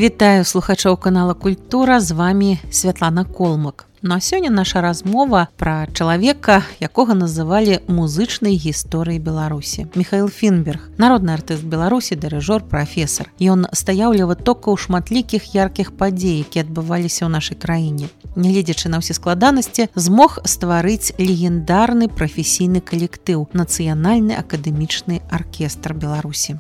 Вітаю слухачоў канала Культура, з вами Святлана Колмак. Ну а сёння наша размова пра чалавека, якога называлі музычнай гісторыяй Беларусі. Михаил Фінберг, народны артыст Беларусі, дырыжор, прафесар. Ён стаяў ля вытокаў шматлікіх яркіх падзей, які адбываліся ў нашай краіне. Нягледзячы на ўсе складанасці, змог стварыць легендарны прафесійны калектыў Нацыянальны акадэмічны аркестр Беларусі.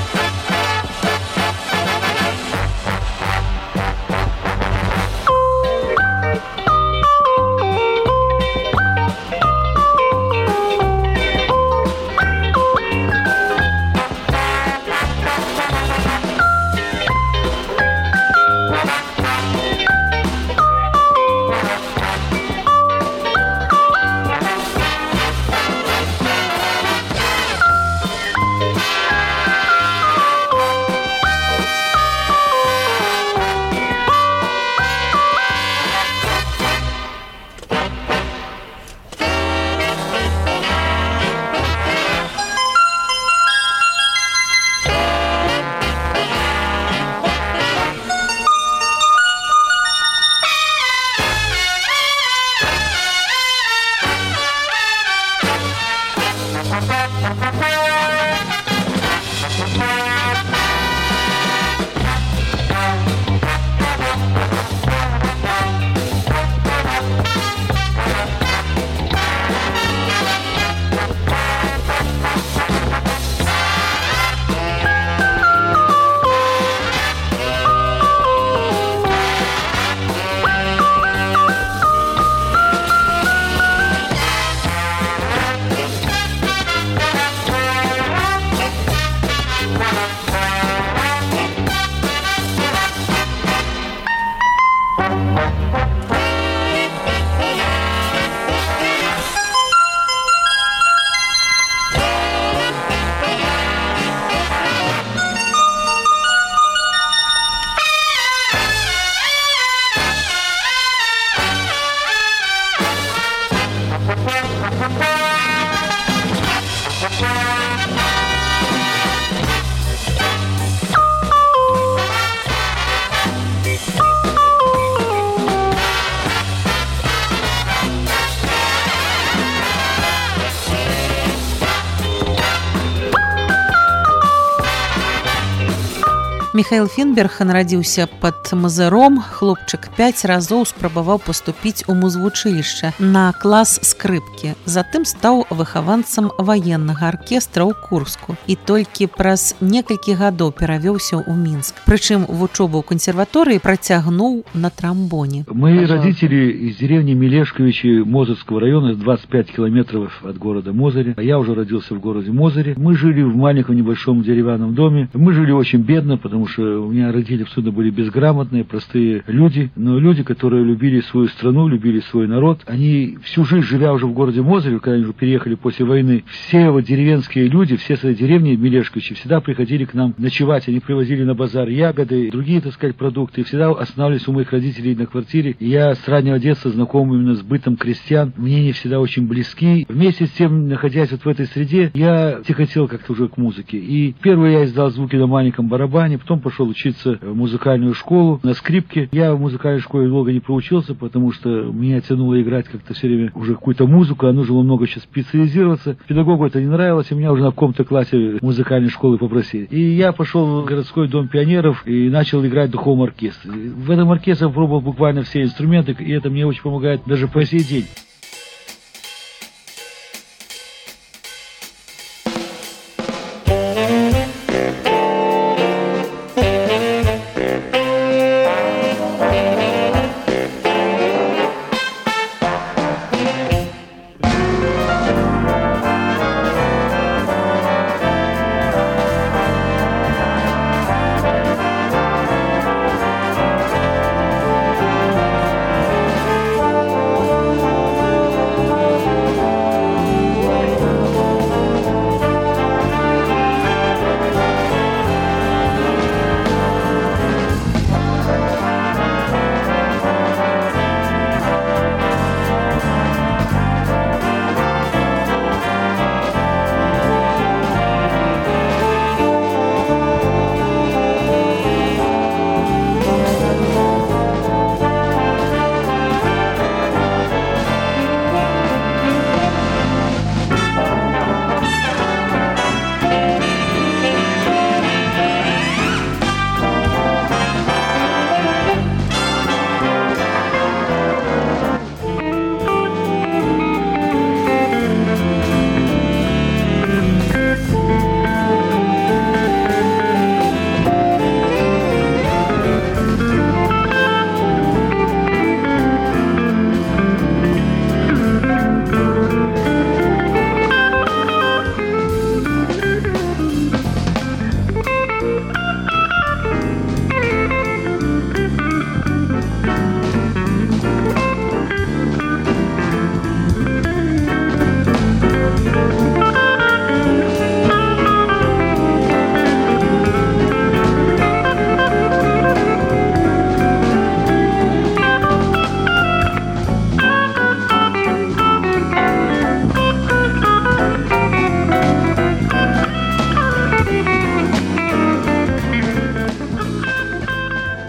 Михаил Фінберг нарадзіўся пад Мазыром. Хлопчык 5 разоў спрабаваў паступіць у музвучылішча на клас скрыпкі. Затым стаў выхаванцам ваеннага аркестра ў Курску і толькі праз некалькі гадоў перавёўся ў Мінск. Прычым вучобу ў кансерваторыі працягнуў на трамбоне. Мои родители из деревни Мелешковичи Мозырского района, 25 километров от города Мозыри. Я уже родился в городе Мозыри. Мы жили в маленьком небольшом деревянном доме. Мы жили очень бедно, потому что у меня родители всюду были безграмотные, простые люди, но люди, которые любили свою страну, любили свой народ. Они всю жизнь, живя уже в городе Мозыре, когда они уже переехали после войны, все вот деревенские люди, все свои деревни Мелешковичи всегда приходили к нам ночевать. Они привозили на базар ягоды, другие, так сказать, продукты. И всегда останавливались у моих родителей на квартире. И я с раннего детства знаком именно с бытом крестьян. Мне они всегда очень близки. Вместе с тем, находясь вот в этой среде, я тяготел как-то уже к музыке. И первый я издал звуки на маленьком барабане, потом пошел учиться в музыкальную школу на скрипке. Я в музыкальной школе долго не проучился, потому что меня тянуло играть как-то все время уже какую-то музыку, а нужно было много сейчас специализироваться. Педагогу это не нравилось, и меня уже на каком-то классе музыкальной школы попросили. И я пошел в городской дом пионеров и начал играть в духовом оркестре. В этом оркестре пробовал буквально все инструменты, и это мне очень помогает даже по сей день.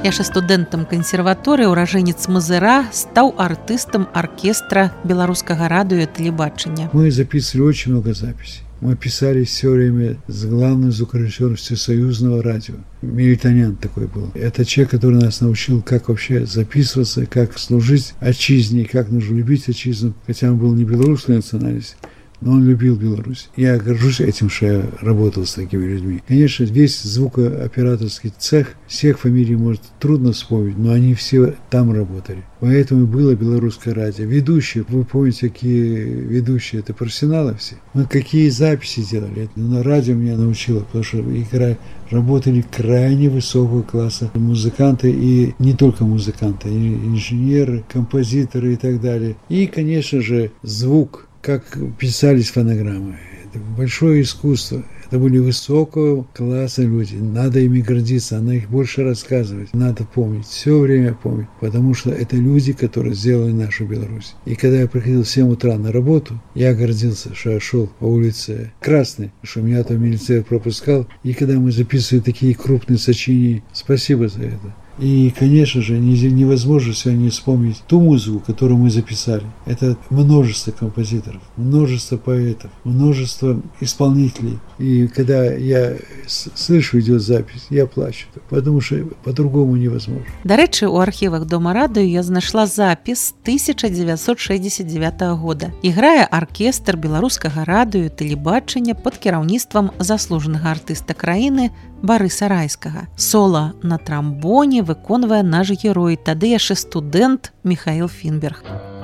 Яшчэ студэнтам кансерваторыі ўражэнец Мазыра стаў артыстам оркестра беларускага радыё и тэлебачання. Мы записывали очень много записей. Мы писали все время с главным звукорежиссером Всесоюзного радио. Милитанян такой был. Это человек, который нас научил, как вообще записываться, как служить отчизне, как нужно любить отчизну. Хотя он был не белорусской национальности, но он любил Беларусь. Я горжусь этим, что я работал с такими людьми. Конечно, весь звукооператорский цех, всех фамилий, может, трудно вспомнить, но они все там работали. Поэтому было белорусское радио. Ведущие, вы помните, какие ведущие, это профессионалы все. Мы какие записи делали. На радио меня научило, потому что работали крайне высокого класса музыканты, и не только музыканты, и инженеры, композиторы и так далее. И, конечно же, звук, как писались фонограммы. Это большое искусство. Это были высокого класса люди. Надо ими гордиться, надо их больше рассказывать. Надо помнить, все время помнить. Потому что это люди, которые сделали нашу Беларусь. И когда я приходил в 7 утра на работу, я гордился, что я шел по улице Красной, что меня там милиция пропускал. И когда мы записывали такие крупные сочинения, спасибо за это. И, конечно же, невозможно сегодня вспомнить ту музыку, которую мы записали. Это множество композиторов, множество поэтов, множество исполнителей. И когда я слышу, идет запись, я плачу, потому что по-другому невозможно. До рэчы, у архівах Дома радыё я знайшла запіс 1969 года. Іграе аркестр беларускага радыё і тэлебачання пад кіраўніцтвам заслужанага артыста краіны Барыса Райскага. Сола на трамбоне выконвае наш герой, тады яшчэ студэнт Михаил Фінберг.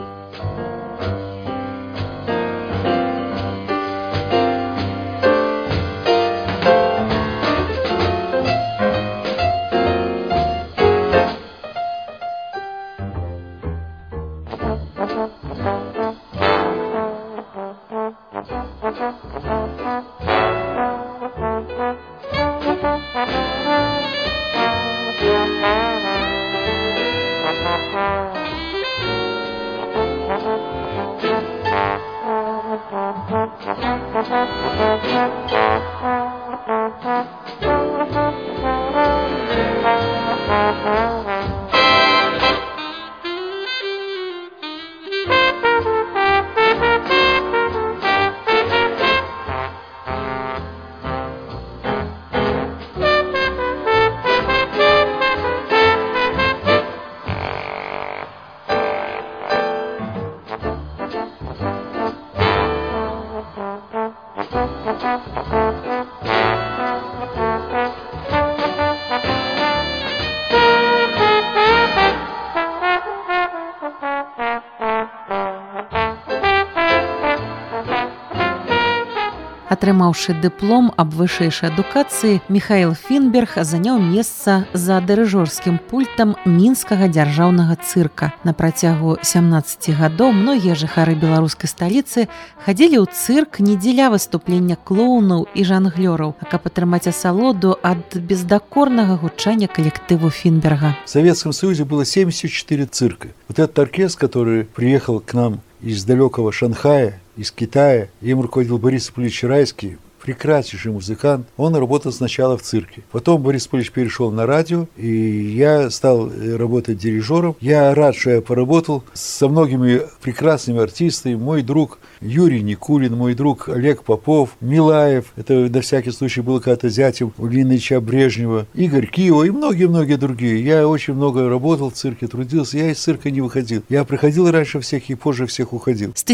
Атрымаўшы дыплом аб вышэйшай адукацыі, Михаил Фінберг заняў месца за дырыжорскім пультам мінскага дзяржаўнага цырка. На працягу 17 гадоў многія жыхары беларускай сталіцы хадзілі ў цырк не дзеля выступлення клоунаў і жанглёраў, а каб атрымаць асалоду ад бездакорнага гучання калектыву Фінберга. В Советском Союзе было 74 цирка. Вот этот оркестр, который приехал к нам из далекого Шанхая, из Китая, им руководил Борис Ипполевич Райский, прекраснейший музыкант. Он работал сначала в цирке. Потом Борис Ипполевич перешел на радио, и я стал работать дирижером. Я рад, что я поработал со многими прекрасными артистами. Мой друг Юрий Никулин, мой друг Олег Попов, Милаев, это на всякий случай был когда-то зятем у Ильи Ильича Брежнева, Игорь Киева и многие-многие другие. Я очень много работал в цирке, трудился, я из цирка не выходил. Я приходил раньше всех и позже всех уходил. С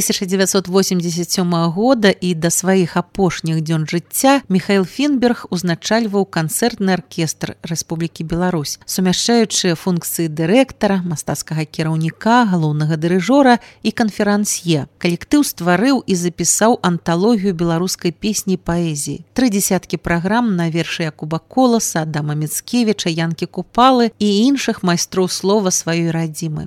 1987 года и до своих апошніх дзён жыцця Михаил Фінберг узначальваў канцэртны аркестр Рэспублікі Беларусь, сумяшчаючы функцыі дырэктара, мастацкага кіраўніка, галоўнага дырыжора і канферансье. Калектыў стварыў і запісаў анталогію беларускай песні і паэзіі. 3 дзесяткі праграм на вершы Якуба Коласа, Адама Міцкевіча, Янкі Купалы і іншых майстроў слова сваёй радзімы.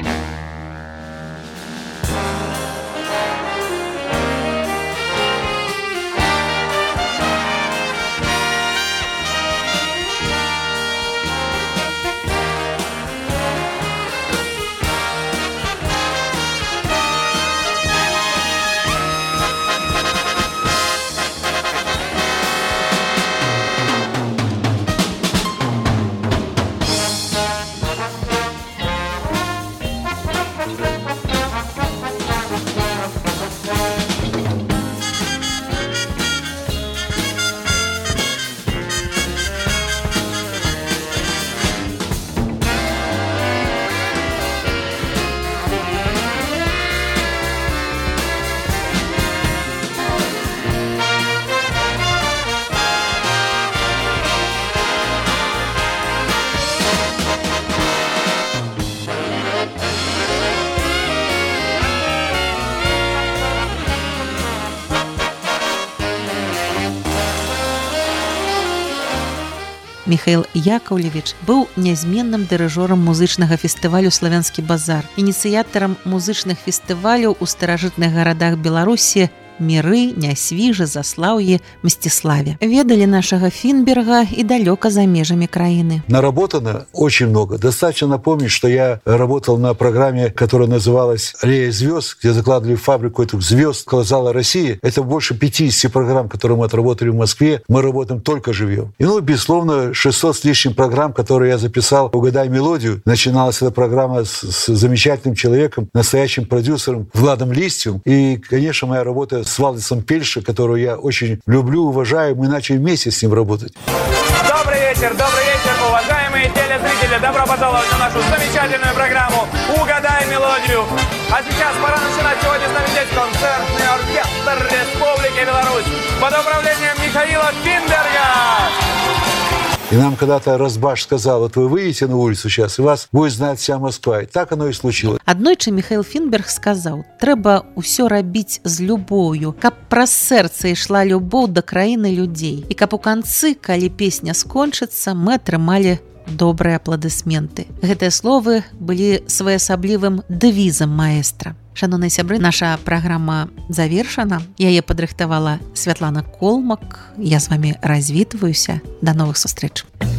Михаил Яковлевич быў нязменным дырыжорам музычнага фестывалю «Славянскі базар», ініцыятарам музычных фестываляў у старажытных гарадах Беларусі Миры, Нясвіжы, Заслаўі, Мсціславе. Ведалі нашага Фінберга и далеко за межами краины. Наработано очень много. Достаточно напомнить, что я работал на программе, которая называлась «Аллея звезд», где закладывали фабрику этих звезд около зала России. Это больше 50 программ, которые мы отработали в Москве. Мы работаем только живьем. И, безусловно, 600 с лишним программ, которые я записал «Угадай мелодию». Начиналась эта программа с замечательным человеком, настоящим продюсером Владом Листьевым. И, конечно, моя работа с Валдисом Пельше, которого я очень люблю, уважаю. Мы начали вместе с ним работать. Добрый вечер, уважаемые телезрители. Добро пожаловать на нашу замечательную программу «Угадай мелодию». А сейчас пора начинать. Сегодня с нами здесь концертный оркестр Республики Беларусь под управлением Михаила Финберга. И нам когда-то Разбаш сказал: вот вы выйдете на улицу сейчас, и вас будет знать вся Москва. И так оно и случилось. Аднойчы Михаил Фінберг сказаў: трэба ўсё рабіць з любоўю, каб праз сэрца ішла любоў да краіны людзей. І каб у канцы, калі песня скончыцца, мы атрымалі добрыя апладысменты. Гэтыя словы былі своеасаблівым дэвізам маэстра. Шановныя сябры, наша праграма завершана. Яе падрыхтавала Святлана Колмак. Я з вами развітваюся. До новых сустрэч.